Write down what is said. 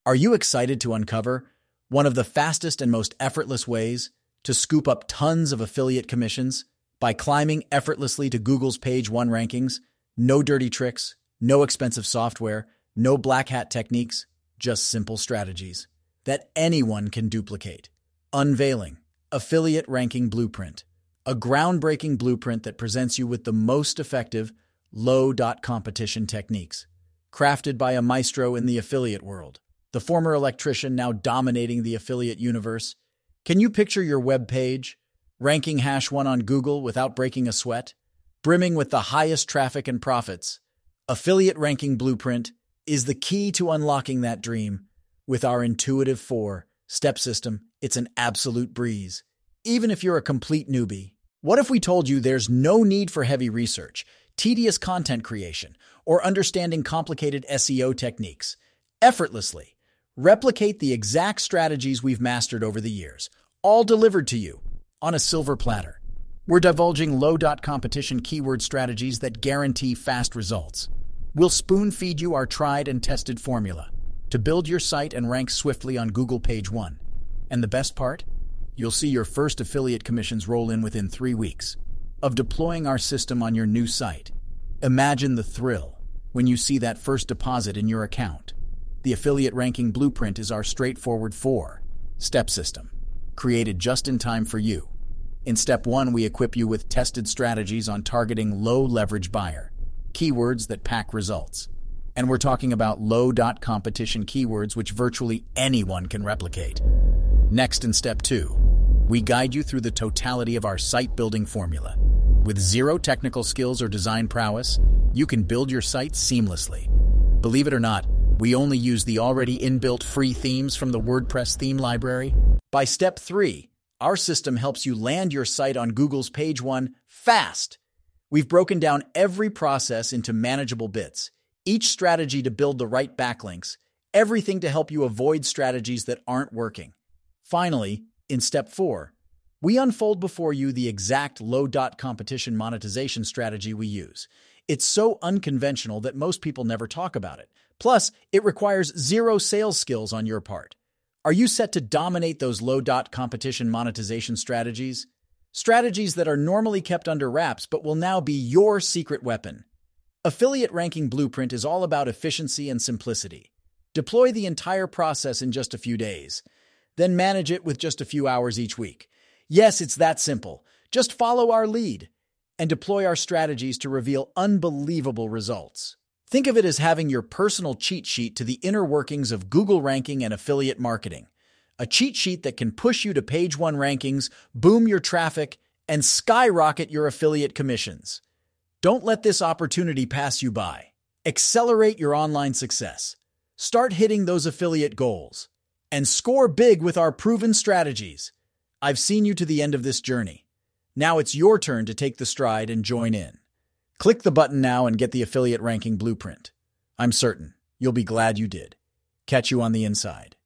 Are you excited to uncover one of the fastest and most effortless ways to scoop up tons of affiliate commissions by climbing effortlessly to Google's page one rankings? No dirty tricks, no expensive software, no black hat techniques, just simple strategies that anyone can duplicate. Unveiling Affiliate Ranking Blueprint, a groundbreaking blueprint that presents you with the most effective low-competition techniques, crafted by a maestro in the affiliate world. The former electrician now dominating the affiliate universe. Can you picture your web page ranking #1 on Google without breaking a sweat? Brimming with the highest traffic and profits. Affiliate Ranking Blueprint is the key to unlocking that dream. With our intuitive 4-step system, it's an absolute breeze, even if you're a complete newbie. What if we told you there's no need for heavy research, tedious content creation, or understanding complicated SEO techniques? Effortlessly replicate the exact strategies we've mastered over the years, all delivered to you on a silver platter. We're divulging low-competition keyword strategies that guarantee fast results. We'll spoon-feed you our tried and tested formula to build your site and rank swiftly on Google page one. And the best part? You'll see your first affiliate commissions roll in within 3 weeks of deploying our system on your new site. Imagine the thrill when you see that first deposit in your account. The Affiliate Ranking Blueprint is our straightforward 4-step system, created just in time for you. In step 1, we equip you with tested strategies on targeting low-leverage buyer keywords that pack results. And we're talking about low-competition keywords which virtually anyone can replicate. Next, in step 2, we guide you through the totality of our site-building formula. With zero technical skills or design prowess, you can build your site seamlessly. Believe it or not, we only use the already inbuilt free themes from the WordPress theme library. By step 3, our system helps you land your site on Google's page one fast. We've broken down every process into manageable bits, each strategy to build the right backlinks, everything to help you avoid strategies that aren't working. Finally, in step 4, we unfold before you the exact low-competition monetization strategy we use. It's so unconventional that most people never talk about it. Plus, it requires zero sales skills on your part. Are you set to dominate those low-competition monetization strategies? Strategies that are normally kept under wraps but will now be your secret weapon. Affiliate Ranking Blueprint is all about efficiency and simplicity. Deploy the entire process in just a few days, then manage it with just a few hours each week. Yes, it's that simple. Just follow our lead and deploy our strategies to reveal unbelievable results. Think of it as having your personal cheat sheet to the inner workings of Google ranking and affiliate marketing. A cheat sheet that can push you to page one rankings, boom your traffic, and skyrocket your affiliate commissions. Don't let this opportunity pass you by. Accelerate your online success. Start hitting those affiliate goals. And score big with our proven strategies. I've seen you to the end of this journey. Now it's your turn to take the stride and join in. Click the button now and get the Affiliate Ranking Blueprint. I'm certain you'll be glad you did. Catch you on the inside.